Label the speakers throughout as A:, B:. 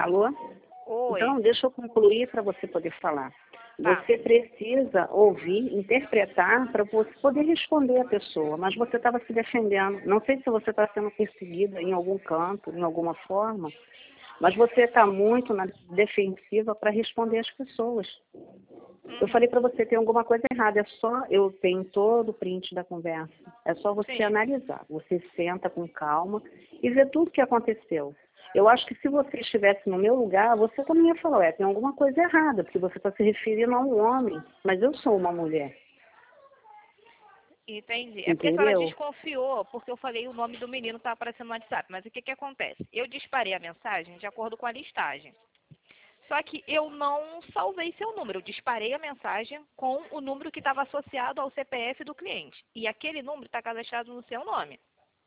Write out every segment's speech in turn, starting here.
A: Alô?
B: Oi.
A: Então, deixa eu concluir para você poder falar.
B: Tá.
A: Você precisa ouvir, interpretar para você poder responder a pessoa, mas você estava se defendendo. Não sei se você está sendo perseguida em algum canto, em alguma forma, mas você está muito na defensiva para responder às pessoas. Eu falei para você, tem alguma coisa errada, é só, eu tenho todo o print da conversa, é só você analisar. Você senta com calma e vê tudo o que aconteceu. Eu acho que se você estivesse no meu lugar, você também ia falar, tem alguma coisa errada, porque você está se referindo a um homem, mas eu sou uma mulher.
B: Entendi. É porque a
A: Entendeu?
B: senhora desconfiou, porque eu falei o nome do menino que está aparecendo no WhatsApp. Mas o que acontece? Eu disparei a mensagem de acordo com a listagem. Só que eu não salvei seu número. Eu disparei a mensagem com o número que estava associado ao CPF do cliente. E aquele número está cadastrado no seu nome.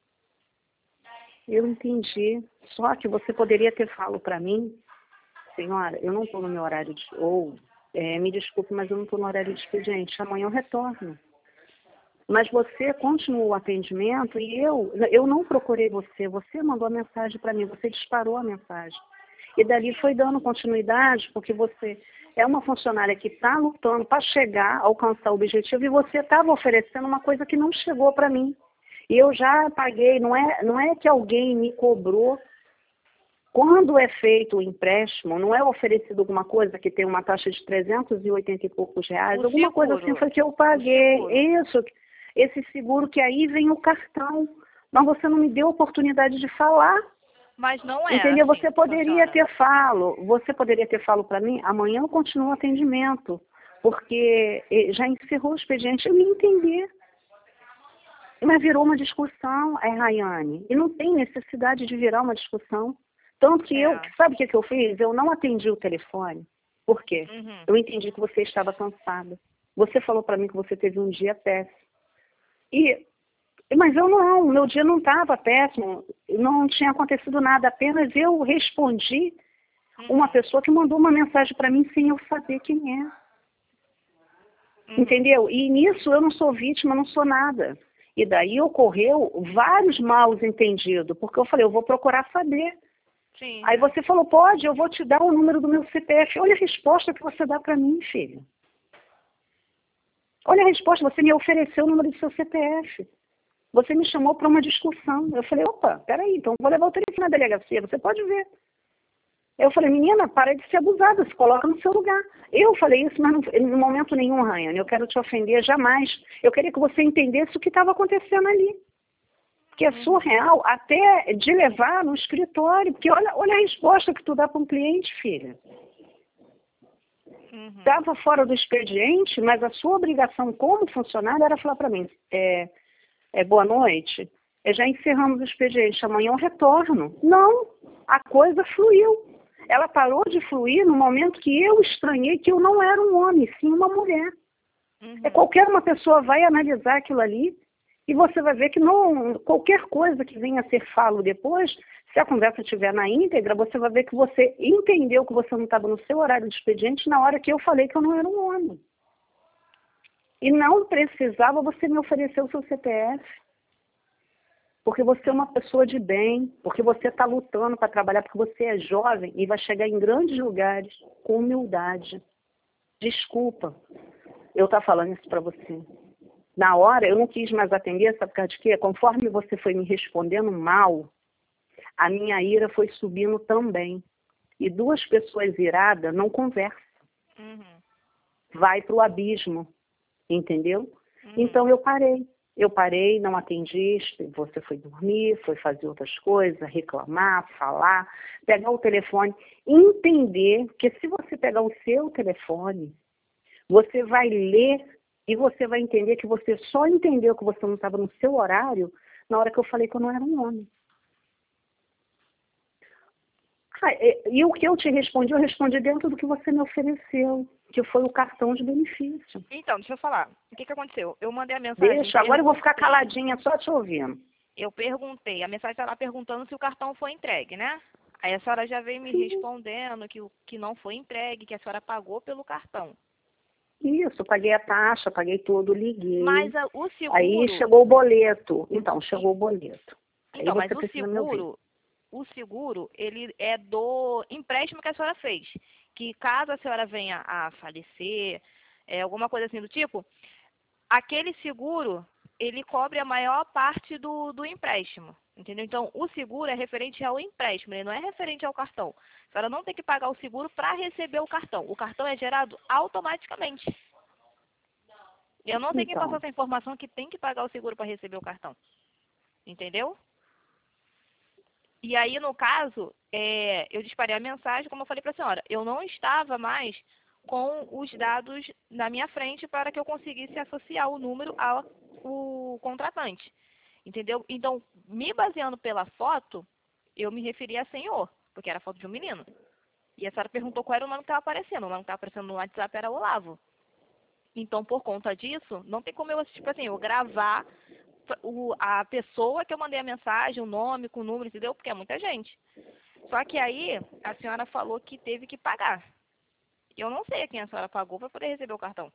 A: Eu entendi. Só que você poderia ter falado para mim, senhora, eu não estou no meu horário de... me desculpe, mas eu não estou no horário de expediente. Amanhã eu retorno. Mas você continuou o atendimento e eu não procurei você. Você mandou a mensagem para mim, você disparou a mensagem. E dali foi dando continuidade, porque você é uma funcionária que está lutando para chegar, alcançar o objetivo, e você estava oferecendo uma coisa que não chegou para mim. E eu já paguei, não é que alguém me cobrou. Quando é feito o empréstimo, não é oferecido alguma coisa que tem uma taxa de 380 e poucos reais, alguma coisa assim foi que eu paguei. Isso, esse seguro que aí vem o cartão. Mas você não me deu oportunidade de falar.
B: Mas não é.
A: Entendeu?
B: Assim,
A: você poderia ter falado para mim, amanhã eu continuo o atendimento, porque já encerrou o expediente, eu ia entender. Mas virou uma discussão, Rayane, e não tem necessidade de virar uma discussão. Tanto que sabe o que eu fiz? Eu não atendi o telefone. Por quê? Eu entendi que você estava cansada. Você falou para mim que você teve um dia péssimo. Mas eu não, meu dia não estava péssimo, não tinha acontecido nada, apenas eu respondi uma pessoa que mandou uma mensagem para mim sem eu saber quem é. Entendeu? E nisso eu não sou vítima, não sou nada. E daí ocorreu vários maus entendidos, porque eu falei, eu vou procurar saber.
B: Sim.
A: Aí você falou, pode, eu vou te dar o número do meu CPF. Olha a resposta que você dá para mim, filha. Olha a resposta, você me ofereceu o número do seu CPF. Você me chamou para uma discussão. Eu falei, opa, peraí, então vou levar o telefone na delegacia, você pode ver. Eu falei, menina, para de ser abusada, se coloca no seu lugar. Eu falei isso, mas no momento nenhum, Rayane, eu quero te ofender jamais. Eu queria que você entendesse o que estava acontecendo ali. Que é surreal, até de levar no escritório, porque olha a resposta que tu dá para um cliente, filha. Estava fora do expediente, mas a sua obrigação como funcionário era falar para mim, boa noite, já encerramos o expediente, amanhã eu retorno. Não, a coisa fluiu. Ela parou de fluir no momento que eu estranhei que eu não era um homem, sim uma mulher. Qualquer uma pessoa vai analisar aquilo ali e você vai ver que qualquer coisa que venha a ser falo depois, se a conversa estiver na íntegra, você vai ver que você entendeu que você não estava no seu horário de expediente na hora que eu falei que eu não era um homem. E não precisava você me oferecer o seu CPF. Porque você é uma pessoa de bem, porque você está lutando para trabalhar, porque você é jovem e vai chegar em grandes lugares com humildade. Desculpa eu estar falando isso para você. Na hora, eu não quis mais atender, sabe por causa de quê? Conforme você foi me respondendo mal, a minha ira foi subindo também. E duas pessoas iradas não conversam. Vai para o abismo, entendeu? Então eu parei. Eu parei, não atendi, você foi dormir, foi fazer outras coisas, reclamar, falar, pegar o telefone, entender que se você pegar o seu telefone, você vai ler e você vai entender que você só entendeu que você não estava no seu horário na hora que eu falei que eu não era um homem. E o que eu te respondi, eu respondi dentro do que você me ofereceu, que foi o cartão de benefício.
B: Então, deixa eu falar. O que aconteceu? Eu mandei a mensagem...
A: Deixa, agora eu vou ficar caladinha só te ouvindo.
B: Eu perguntei, a mensagem está lá perguntando se o cartão foi entregue, né? Aí a senhora já veio me respondendo que não foi entregue, que a senhora pagou pelo cartão.
A: Isso, paguei a taxa, paguei tudo, liguei.
B: Mas o seguro...
A: Aí chegou o boleto. Então, chegou o boleto.
B: Então, mas o seguro o seguro, ele é do empréstimo que a senhora fez. Que caso a senhora venha a falecer, alguma coisa assim do tipo, aquele seguro, ele cobre a maior parte do empréstimo. Entendeu? Então, o seguro é referente ao empréstimo, ele não é referente ao cartão. A senhora não tem que pagar o seguro para receber o cartão. O cartão é gerado automaticamente. Eu não sei quem passou essa informação que tem que pagar o seguro para receber o cartão. Entendeu? E aí, no caso, eu disparei a mensagem, como eu falei para a senhora, eu não estava mais com os dados na minha frente para que eu conseguisse associar o número ao contratante. Entendeu? Então, me baseando pela foto, eu me referi a senhor, porque era a foto de um menino. E a senhora perguntou qual era o nome que estava aparecendo. O nome que estava aparecendo no WhatsApp era Olavo. Então, por conta disso, não tem como eu, tipo assim, eu gravar a pessoa que eu mandei a mensagem, o nome com o número, entendeu? Porque é muita gente. Só que aí, a senhora falou que teve que pagar. Eu não sei a quem a senhora pagou para poder receber o cartão.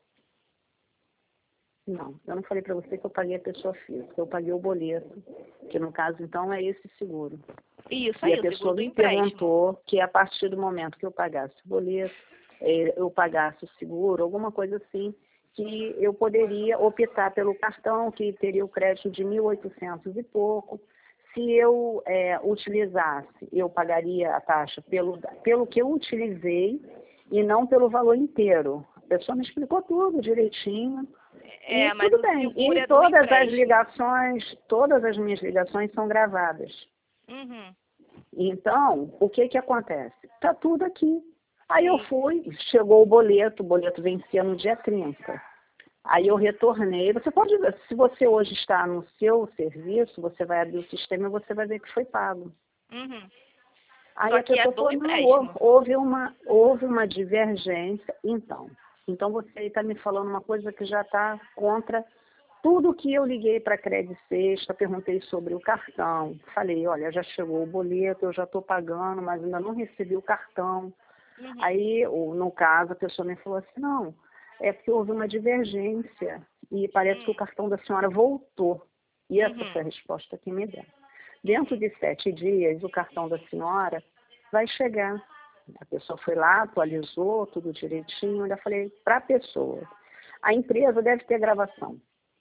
A: Não, eu não falei para você que eu paguei a pessoa física, eu paguei o boleto, que no caso, então, é esse seguro.
B: Isso
A: aí,
B: e
A: a pessoa me perguntou que a partir do momento que eu pagasse o boleto, eu pagasse o seguro, alguma coisa assim, que eu poderia optar pelo cartão, que teria o crédito de 1.800 e pouco. Se eu utilizasse, eu pagaria a taxa pelo que eu utilizei e não pelo valor inteiro. A pessoa me explicou tudo direitinho. E
B: mas
A: tudo bem. E todas as minhas ligações são gravadas.
B: Uhum.
A: Então, o que acontece? Está tudo aqui. Aí eu fui, chegou o boleto vencia no dia 30. Aí eu retornei. Você pode, se você hoje está no seu serviço, você vai abrir o sistema e você vai ver que foi pago.
B: Uhum.
A: Aí
B: Só
A: a
B: que
A: pessoa
B: empréstimo.
A: houve uma divergência. Então você está me falando uma coisa que já está contra tudo que eu liguei para a Credit Sexta, perguntei sobre o cartão. Falei, olha, já chegou o boleto, eu já estou pagando, mas ainda não recebi o cartão.
B: Uhum.
A: Aí, no caso, a pessoa me falou assim, não, é porque houve uma divergência e parece que o cartão da senhora voltou. E essa foi a resposta que me deram. Dentro de 7 dias, o cartão da senhora vai chegar. A pessoa foi lá, atualizou tudo direitinho. Eu falei para a pessoa, a empresa deve ter gravação.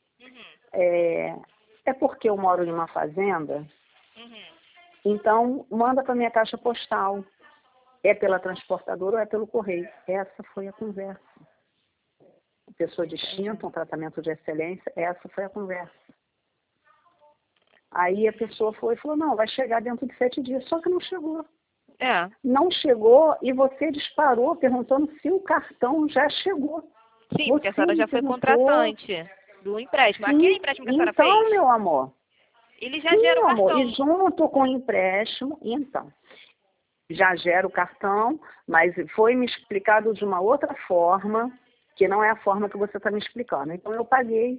A: É porque eu moro em uma fazenda, então manda para minha caixa postal. É pela transportadora ou é pelo correio? Essa foi a conversa. Pessoa distinta, um tratamento de excelência, essa foi a conversa. Aí a pessoa foi e falou, não, vai chegar dentro de 7 dias, só que não chegou. Não chegou e você disparou perguntando se o cartão já chegou.
B: Sim, porque a senhora já foi contratante do empréstimo.
A: Sim,
B: aquele empréstimo que a senhora fez?
A: Então, meu amor.
B: Ele já gera o cartão.
A: Amor, e junto com o empréstimo, então, já gera o cartão, mas foi me explicado de uma outra forma, que não é a forma que você está me explicando. Então, eu paguei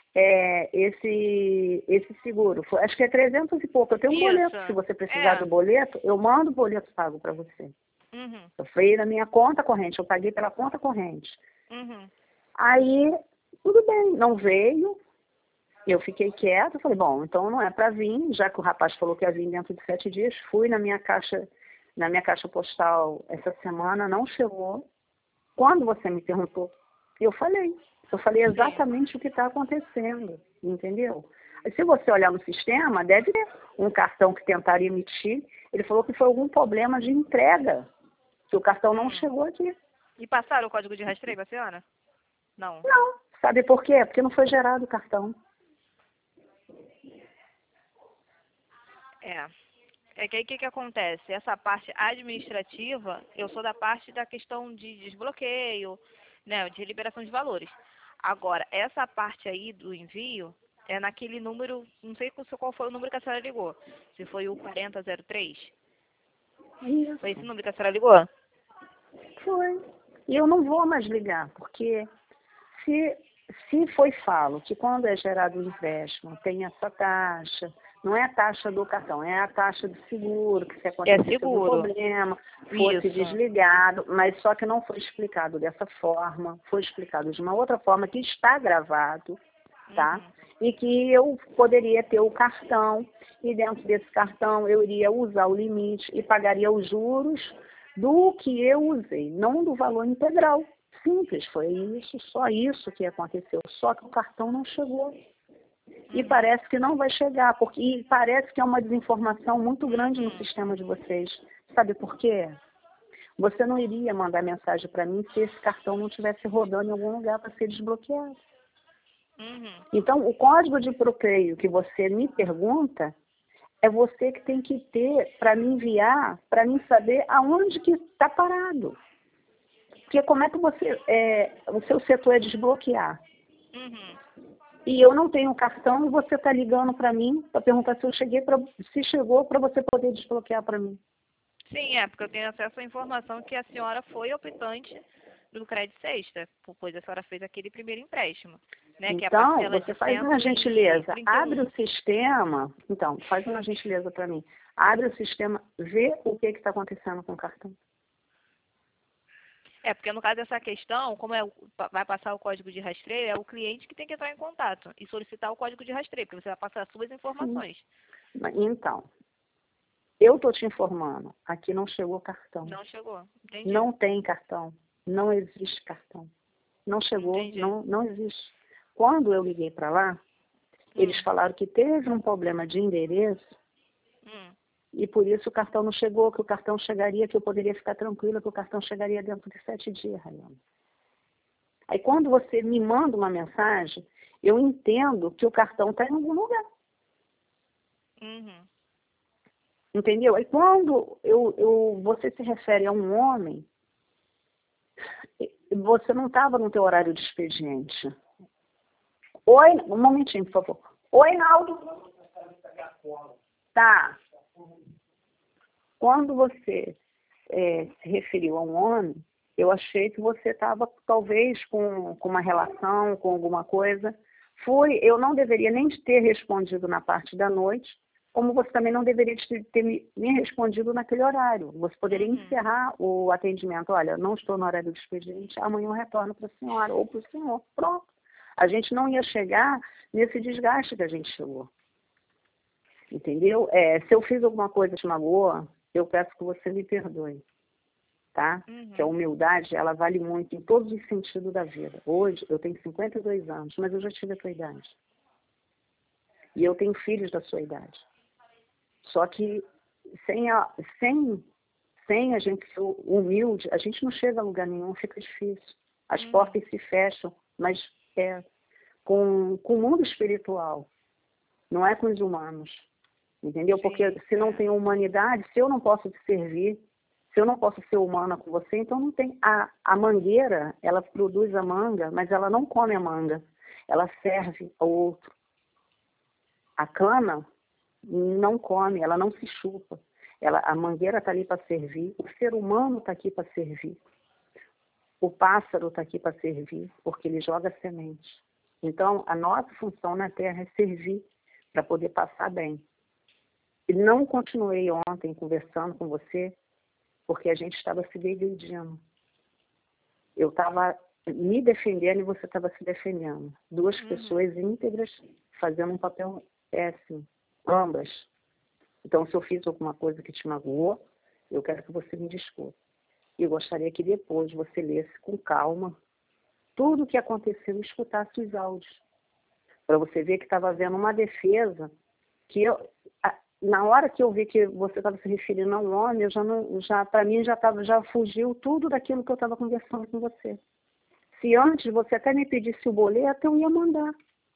A: esse seguro. Acho que é 300 e pouco. Eu tenho um boleto. Se você precisar do boleto, eu mando o boleto pago para você. Eu fui na minha conta corrente. Eu paguei pela conta corrente. Aí, tudo bem. Não veio. Eu fiquei quieta. Falei, bom, então não é para vir. Já que o rapaz falou que ia vir dentro de 7 dias, fui na minha caixa postal essa semana. Não chegou. Quando você me perguntou, eu falei exatamente o que está acontecendo, entendeu? Se você olhar no sistema, deve ter um cartão que tentaram emitir. Ele falou que foi algum problema de entrega, que o cartão não chegou aqui.
B: E passaram o código de rastreio para a senhora? Não.
A: Não. Sabe por quê? Porque não foi gerado o cartão.
B: É que aí o que acontece? Essa parte administrativa, eu sou da parte da questão de desbloqueio, né, de liberação de valores. Agora, essa parte aí do envio é naquele número, não sei qual foi o número que a senhora ligou. Se foi o 4003?
A: Isso.
B: Foi esse número que a senhora ligou?
A: Foi. E eu não vou mais ligar, porque se foi falo que quando é gerado o empréstimo tem essa taxa, não é a taxa do cartão, é a taxa do seguro, que se acontecer algum problema, fosse desligado, mas só que não foi explicado dessa forma, foi explicado de uma outra forma que está gravado, tá? e que eu poderia ter o cartão, e dentro desse cartão eu iria usar o limite e pagaria os juros do que eu usei, não do valor integral. Simples, foi isso, só isso que aconteceu. Só que o cartão não chegou. E parece que não vai chegar, porque parece que é uma desinformação muito grande no sistema de vocês. Sabe por quê? Você não iria mandar mensagem para mim se esse cartão não estivesse rodando em algum lugar para ser desbloqueado. Então, o código de bloqueio que você me pergunta é você que tem que ter para me enviar, para mim saber aonde que está parado. Porque como é que o seu setor é desbloquear? E eu não tenho cartão e você está ligando para mim para perguntar se chegou para você poder desbloquear para mim.
B: Sim, porque eu tenho acesso à informação que a senhora foi optante do Crédito Sexta, pois a senhora fez aquele primeiro empréstimo. Né,
A: Então,
B: que é a parcela
A: você
B: de
A: faz uma gentileza,
B: 131.
A: abre o sistema, então, faz uma gentileza para mim, abre o sistema, vê o que está acontecendo com o cartão.
B: Porque no caso dessa questão, como vai passar o código de rastreio, é o cliente que tem que entrar em contato e solicitar o código de rastreio, porque você vai passar as suas informações.
A: Então, eu estou te informando, aqui não chegou cartão.
B: Não chegou, entendi.
A: Não tem cartão, não existe cartão. Não chegou,
B: Entendi.
A: não existe. Quando eu liguei para lá, eles falaram que teve um problema de endereço, e por isso o cartão não chegou, que o cartão chegaria, que eu poderia ficar tranquila, que o cartão chegaria dentro de 7 dias, Rayane. Aí quando você me manda uma mensagem, eu entendo que o cartão está em algum lugar. Entendeu? Aí quando você se refere a um homem, você não estava no teu horário de expediente. Oi, um momentinho, por favor. Oi, Naldo. Tá. Quando você se referiu a um homem, eu achei que você estava talvez com uma relação, com alguma coisa. Eu não deveria nem ter respondido na parte da noite, como você também não deveria ter me respondido naquele horário. Você poderia encerrar o atendimento. Olha, não estou no horário do expediente, amanhã eu retorno para a senhora ou para o senhor. Pronto. A gente não ia chegar nesse desgaste que a gente chegou. Entendeu? Se eu fiz alguma coisa que te magoou, eu peço que você me perdoe. Tá? Que a humildade, ela vale muito em todos os sentidos da vida. Hoje, eu tenho 52 anos, mas eu já tive a tua idade. E eu tenho filhos da sua idade. Só que sem a gente ser humilde, a gente não chega a lugar nenhum, fica difícil. As portas se fecham, mas com o mundo espiritual, não é com os humanos. Entendeu? Porque se não tem humanidade, se eu não posso te servir, se eu não posso ser humana com você, então não tem. A mangueira, ela produz a manga, mas ela não come a manga. Ela serve ao outro. A cana não come, ela não se chupa. A mangueira está ali para servir, o ser humano está aqui para servir. O pássaro está aqui para servir, porque ele joga semente. Então, a nossa função na Terra é servir para poder passar bem. E não continuei ontem conversando com você, porque a gente estava se dividindo. Eu estava me defendendo e você estava se defendendo. Duas pessoas íntegras fazendo um papel péssimo, ambas. Então, se eu fiz alguma coisa que te magoou, eu quero que você me desculpe. E eu gostaria que depois você lesse com calma tudo o que aconteceu e escutasse os áudios. Para você ver que estava havendo uma defesa que na hora que eu vi que você estava se referindo a um homem, para mim já fugiu tudo daquilo que eu estava conversando com você. Se antes você até me pedisse o boleto, eu ia mandar.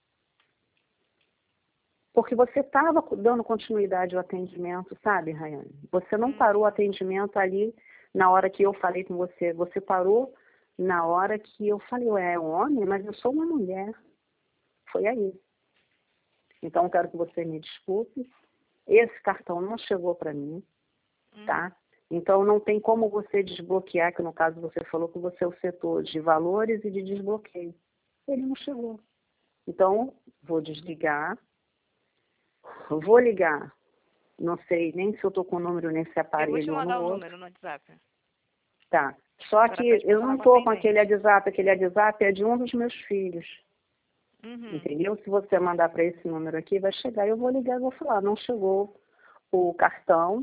A: Porque você estava dando continuidade ao atendimento, sabe, Rayane? Você não parou o atendimento ali na hora que eu falei com você. Você parou na hora que eu falei, é um homem, mas eu sou uma mulher. Foi aí. Então, eu quero que você me desculpe. Esse cartão não chegou para mim, tá? Então, não tem como você desbloquear, que no caso você falou que você é o setor de valores e de desbloqueio. Ele não chegou. Então, vou desligar. Vou ligar. Não sei nem se eu estou com o número nesse aparelho ou no outro.
B: Eu vou te mandar o número no WhatsApp.
A: Tá. Só que eu não estou com aquele WhatsApp. Aquele WhatsApp é de um dos meus filhos.
B: Uhum.
A: Entendeu? Se você mandar para esse número aqui, vai chegar. Eu vou ligar e vou falar, não chegou o cartão.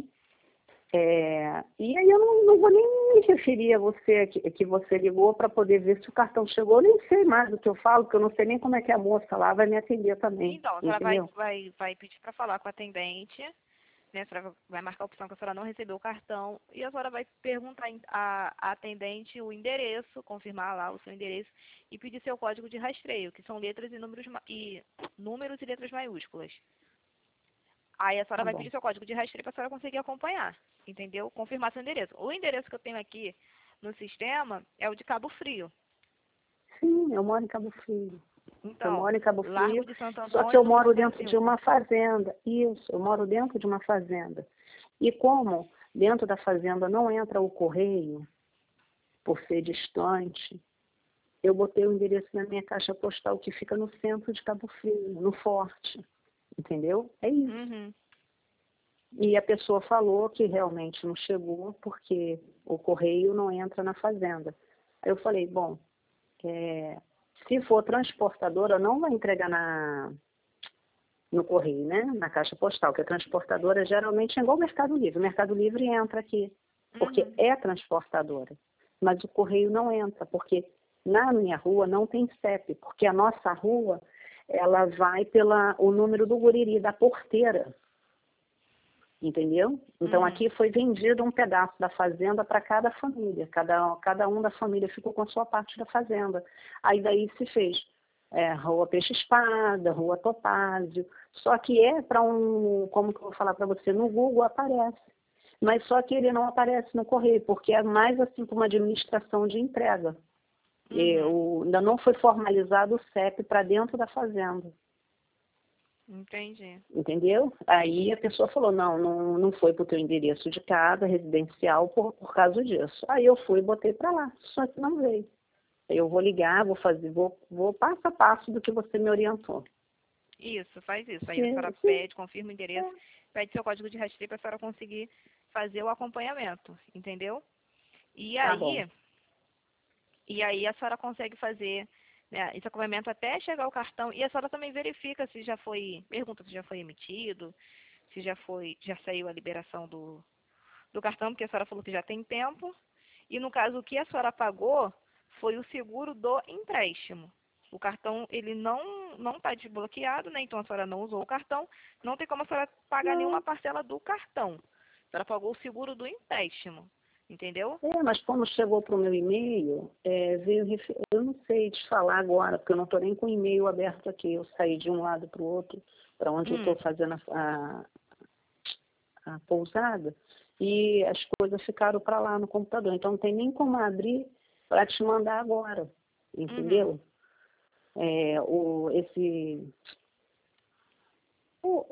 A: E aí eu não vou nem me referir a você, que você ligou, para poder ver se o cartão chegou. Eu nem sei mais do que eu falo, porque eu não sei nem como é que a moça lá vai me atender também.
B: Então, a senhora
A: Entendeu?
B: vai pedir para falar com a atendente, né? A senhora vai marcar a opção que a senhora não recebeu o cartão e a senhora vai perguntar à atendente o endereço, confirmar lá o seu endereço e pedir seu código de rastreio, que são letras e números e letras maiúsculas. Aí a senhora
A: Tá
B: vai
A: bom.
B: pedir seu código de rastreio para a senhora conseguir acompanhar, entendeu? Confirmar seu endereço. O endereço que eu tenho aqui no sistema é o de Cabo Frio.
A: Sim, eu moro em Cabo Frio. Eu
B: Então,
A: moro em Cabo
B: Largo
A: Frio,
B: de Santo
A: só que
B: Antônio,
A: eu
B: número
A: moro dentro de
B: 105.
A: uma fazenda. Isso, eu moro dentro de uma fazenda. E como dentro da fazenda não entra o correio, por ser distante, eu botei o endereço na minha caixa postal que fica no centro de Cabo Frio, no Forte. Entendeu? É isso.
B: Uhum.
A: E a pessoa falou que realmente não chegou porque o correio não entra na fazenda. Aí eu falei, bom, se for transportadora, não vai entregar no correio, né? Na caixa postal, que a transportadora geralmente é igual o Mercado Livre. O Mercado Livre entra aqui, porque
B: Uhum.
A: é transportadora. Mas o correio não entra, porque na minha rua não tem CEP, porque a nossa rua, ela vai o número do guriri, da porteira. Entendeu? Então
B: Uhum.
A: aqui foi vendido um pedaço da fazenda para cada família. Cada um da família ficou com a sua parte da fazenda. Aí daí se fez Rua Peixe-Espada, Rua Topázio. Só que para como que eu vou falar para você, no Google aparece. Mas só que ele não aparece no correio, porque é mais assim como uma administração de entrega.
B: Uhum.
A: Ainda não foi formalizado o CEP para dentro da fazenda.
B: Entendi.
A: Entendeu? Aí a pessoa falou, não foi para o teu endereço de casa, residencial, por causa disso. Aí eu fui e botei para lá, só que não veio. Aí eu vou ligar, vou passo a passo do que você me orientou.
B: Isso, faz isso. Aí a senhora
A: Sim,
B: pede, confirma o endereço, pede seu código de rastreio para a senhora conseguir fazer o acompanhamento, entendeu? E
A: tá bom.
B: aí, e aí a senhora consegue fazer, né, esse acompanhamento até chegar o cartão e a senhora também verifica se já foi, pergunta se já foi emitido, se já saiu a liberação do cartão, porque a senhora falou que já tem tempo. E no caso, o que a senhora pagou foi o seguro do empréstimo. O cartão, ele não está desbloqueado, né? Então a senhora não usou o cartão. Não tem como a senhora pagar nenhuma
A: Não,
B: parcela do cartão. A senhora pagou o seguro do empréstimo. Entendeu?
A: mas como chegou para o meu e-mail, eu não sei te falar agora, porque eu não estou nem com o e-mail aberto aqui. Eu saí de um lado para o outro, para onde eu estou
B: Hum,
A: fazendo a pousada, e as coisas ficaram para lá no computador. Então não tem nem como abrir para te mandar agora,
B: uhum.
A: entendeu? É, o, esse. O,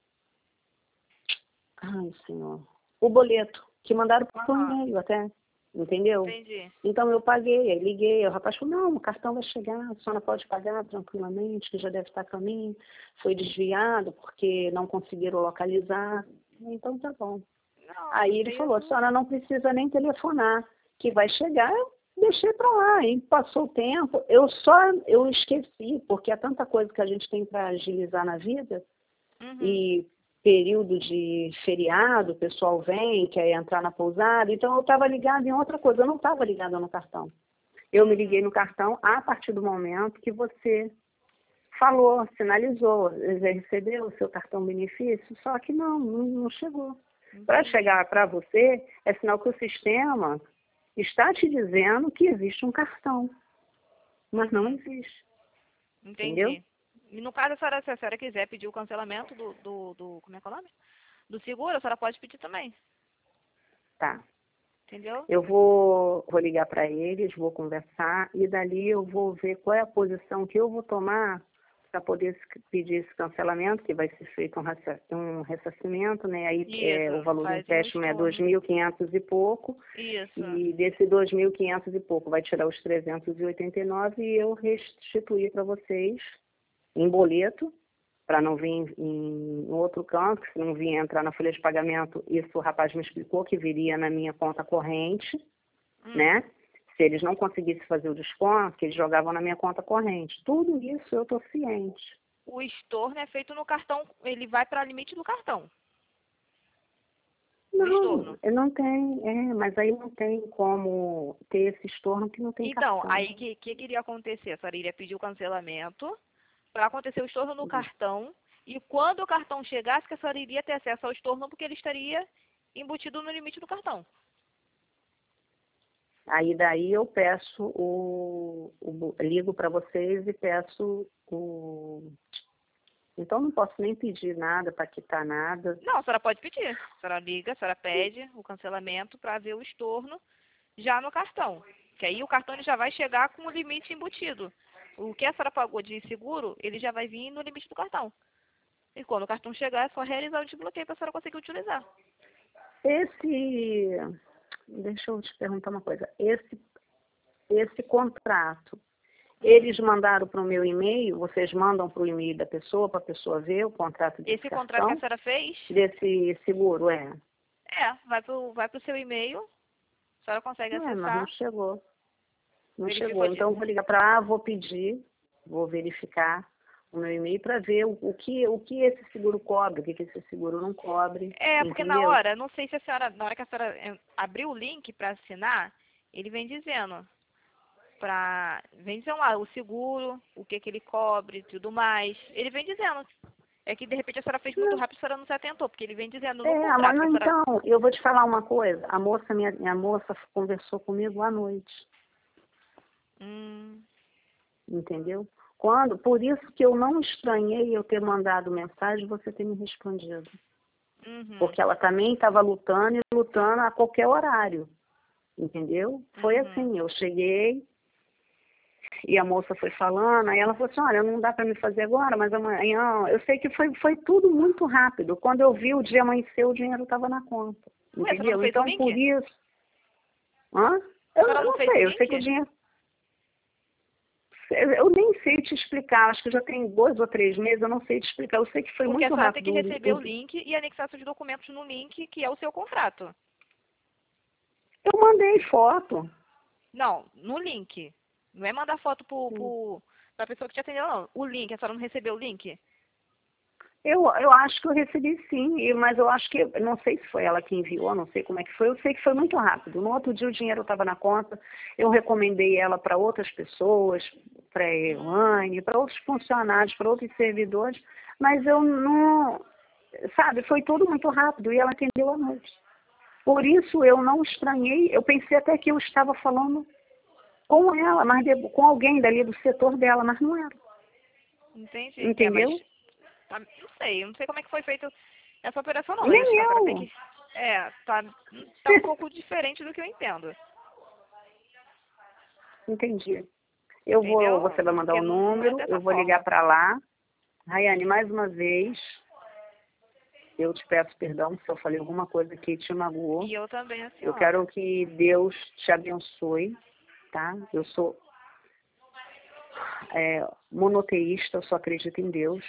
A: ai, senhor. O boleto, que mandaram por
B: Aham,
A: e-mail até, entendeu?
B: entendi.
A: Então eu paguei, aí liguei, o rapaz falou, não, o cartão vai chegar, a senhora pode pagar tranquilamente, que já deve estar a caminho. Foi desviado porque não conseguiram localizar. Então tá bom.
B: Não,
A: Aí
B: isso
A: ele
B: aí é
A: falou, a
B: tudo.
A: senhora não precisa nem telefonar, que vai chegar. Eu deixei para lá, e passou o tempo. Eu esqueci, porque há tanta coisa que a gente tem para agilizar na vida,
B: Uhum,
A: e período de feriado, o pessoal vem, quer entrar na pousada, então eu estava ligada em outra coisa, eu não estava ligada no cartão. Eu me liguei
B: uhum.
A: no cartão a partir do momento que você falou, sinalizou, já recebeu o seu cartão benefício, só que não chegou. Para
B: Entendi,
A: chegar para você, é sinal que o sistema está te dizendo que existe um cartão, mas não
B: uhum.
A: existe, entendeu?
B: Entendi. E no caso, se a senhora quiser pedir o cancelamento como é que é o nome? Do seguro, a senhora pode pedir também,
A: Tá.
B: entendeu?
A: Eu vou ligar para eles, vou conversar e dali eu vou ver qual é a posição que eu vou tomar para poder pedir esse cancelamento, que vai ser feito um ressarcimento, né? Aí
B: Isso,
A: o valor do
B: fazem o
A: empréstimo é
B: estorno.
A: 2.500 e pouco,
B: Isso.
A: e desse 2.500 e pouco vai tirar os 389 e eu restituir para vocês em boleto, para não vir em outro canto, que se não vir entrar na folha de pagamento, isso o rapaz me explicou que viria na minha conta corrente,
B: Hum.
A: né? Se eles não conseguissem fazer o desconto, que eles jogavam na minha conta corrente. Tudo isso eu estou ciente.
B: O estorno é feito no cartão, ele vai para o limite do cartão. O estorno.
A: Não tem, mas aí não tem como ter esse estorno que não tem
B: Então,
A: cartão.
B: aí o que iria acontecer? A senhora iria pedir o cancelamento para acontecer o estorno no cartão, e quando o cartão chegasse, que a senhora iria ter acesso ao estorno, porque ele estaria embutido no limite do cartão.
A: Aí daí eu peço ligo para vocês e peço Então não posso nem pedir nada para quitar nada.
B: Não, a senhora pode pedir. A senhora liga, a senhora pede o cancelamento para ver o estorno já no cartão. Que aí o cartão ele já vai chegar com o limite embutido. O que a senhora pagou de seguro, ele já vai vir no limite do cartão. E quando o cartão chegar, é só realizar o desbloqueio para a senhora conseguir utilizar.
A: Deixa eu te perguntar uma coisa. Esse contrato, eles mandaram para o meu e-mail? Vocês mandam para o e-mail da pessoa, para a pessoa ver o contrato de
B: Esse contrato que a senhora fez?
A: Desse seguro,
B: vai pro seu e-mail. A senhora consegue acessar.
A: Mas não chegou. Não
B: Verificou
A: chegou. Então eu vou ligar para lá, vou pedir, vou verificar o meu e-mail para ver o que esse seguro cobre, o que esse seguro não cobre.
B: Porque
A: entendeu?
B: não sei se a senhora, na hora que a senhora abriu o link para assinar, ele vem dizendo lá o seguro, o que ele cobre e tudo mais. Ele vem dizendo. É que de repente a senhora fez muito rápido, a senhora não se atentou, porque ele vem dizendo no contrato.
A: Mas então, eu vou te falar uma coisa. Minha moça conversou comigo à noite. Entendeu? Por isso que eu não estranhei eu ter mandado mensagem e você ter me respondido. Porque ela também estava lutando a qualquer horário. Entendeu? Foi assim, eu cheguei e a moça foi falando, aí ela falou assim, olha, não dá para me fazer agora, mas amanhã, eu sei que foi tudo muito rápido. Quando eu vi o dia amanheceu, o dinheiro estava na conta. Entendeu? Então, por isso... Eu não sei, eu sei que o dinheiro... Eu nem sei te explicar, acho que já tem 2 ou 3 meses, eu não sei te explicar, eu sei que foi muito rápido.
B: Porque a senhora tem que receber o link e anexar seus documentos no link, que é o seu contrato.
A: Eu mandei foto.
B: Não, no link. Não é mandar foto para a pessoa que te atendeu, não. O link, a senhora não recebeu o link?
A: Eu acho que eu recebi sim, mas eu acho que, não sei se foi ela que enviou, não sei como é que foi, eu sei que foi muito rápido. No outro dia o dinheiro estava na conta, eu recomendei ela para outras pessoas, para a Elaine, para outros funcionários, para outros servidores, mas eu não, sabe, foi tudo muito rápido e ela atendeu à noite. Por isso eu não estranhei, eu pensei até que eu estava falando com ela, mas com alguém dali do setor dela, mas não era.
B: Entendi.
A: Entendeu?
B: Não sei como é que foi feita essa operação, não.
A: Nem eu.
B: Tem que, tá um pouco diferente do que eu entendo.
A: Entendi. Você vai mandar o número, eu vou ligar para lá. Rayane, mais uma vez, eu te peço perdão se eu falei alguma coisa que te magoou.
B: E eu também, assim.
A: Eu quero que Deus te abençoe, tá? Eu sou monoteísta, eu só acredito em Deus.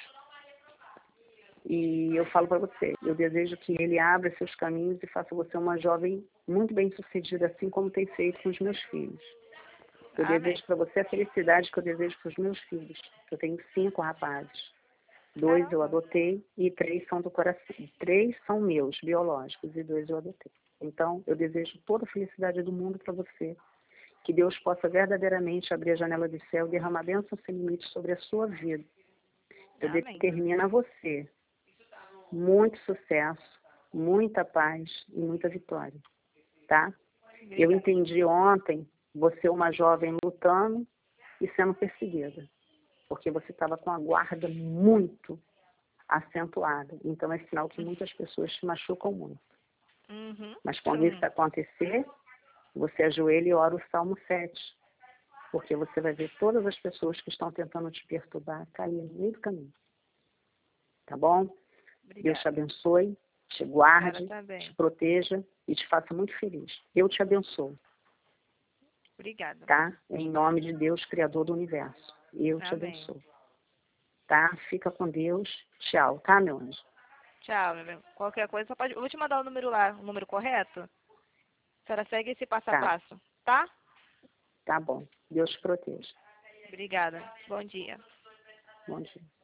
A: E eu falo para você, eu desejo que Ele abra seus caminhos e faça você uma jovem muito bem-sucedida, assim como tem feito com os meus filhos. Eu desejo para você a felicidade que eu desejo para os meus filhos. Eu tenho 5 rapazes. 2 eu adotei e 3 são do coração. 3 são meus, biológicos, e 2 eu adotei. Então, eu desejo toda a felicidade do mundo para você. Que Deus possa verdadeiramente abrir a janela do céu e derramar bênção sem limite sobre a sua vida. Eu determino a você muito sucesso, muita paz e muita vitória, tá? Eu entendi ontem você uma jovem lutando e sendo perseguida, porque você estava com a guarda muito acentuada. Então é sinal que muitas pessoas te machucam muito. Mas quando isso acontecer, você ajoelha e ora o Salmo 7, porque você vai ver todas as pessoas que estão tentando te perturbar cair no meio do caminho. Tá bom? Obrigada. Deus te abençoe, te guarde, te proteja e te faça muito feliz. Eu te abençoo.
B: Obrigada.
A: Tá? Em nome de Deus, Criador do Universo. Eu te abençoo. Tá? Fica com Deus. Tchau, tá, meu anjo?
B: Tchau, meu bem. Qualquer coisa, só pode... Eu vou te mandar o número lá, o número correto. A senhora segue esse passo a passo, tá?
A: Tá bom. Deus te proteja.
B: Obrigada. Bom dia.
A: Bom dia.